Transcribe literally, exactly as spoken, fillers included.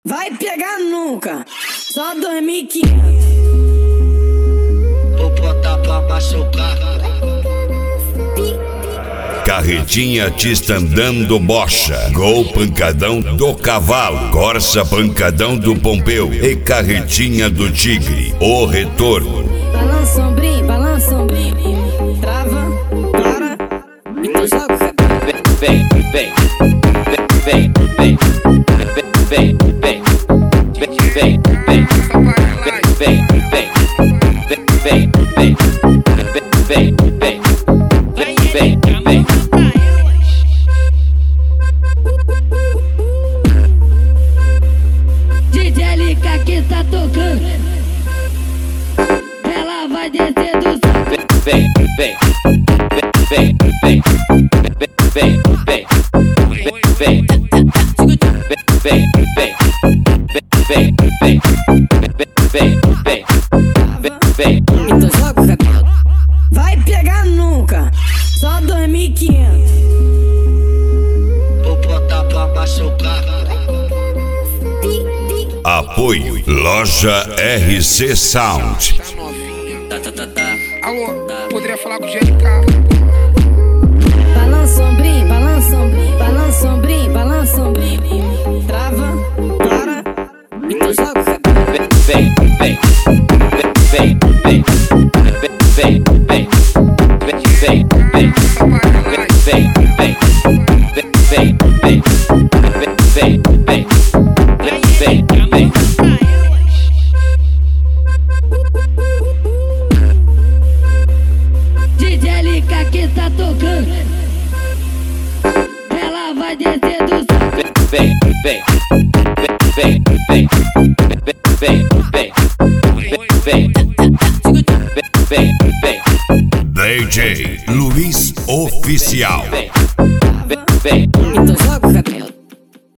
Vai pegar nunca, só dois mil e quinhentos. Vou botar pra machucar. Carretinha Tista andando bocha, Gol pancadão do cavalo, Corsa pancadão do Pompeu e Carretinha do Tigre, o retorno. Balança ombrinho, balança ombrinho, trava, para, então joga o cabelo. Vem, vem, vem, vem, vem, vem, vem, vem, vem, vem, vem, vem, vem, vem, vem, vem, vem, vem. D J L K que tá tocando, ela vai descer do céu. Vem, vem, vem, vem, vem, vem, vem, vem, vem, vem, vem, vem, vem, vem, vem. Então joga o cabelo. Vai pegar nunca, só dois mil e quinhentos. Vou botar pra machucar. Apoio Loja R C Sound. Tá, tá, tá, tá. Alô, poderia falar com o G L K? Balança ombrinho, balança ombrinho, balança ombrinho, balança ombrinho, trava, para, então joga o cabelo. Vem, vem, vem, vem, vem, vem, vem, vem, vem, vem, vem, vem, vem, vem, vem, vem, vem, vem. D J L K que tá tocando, ela vai descer do céu. Vem, vem, vem, vem, vem, vem, vem, vem, vem, D J Luiz Oficial. vem, vem, vem. Então joga o cabelo.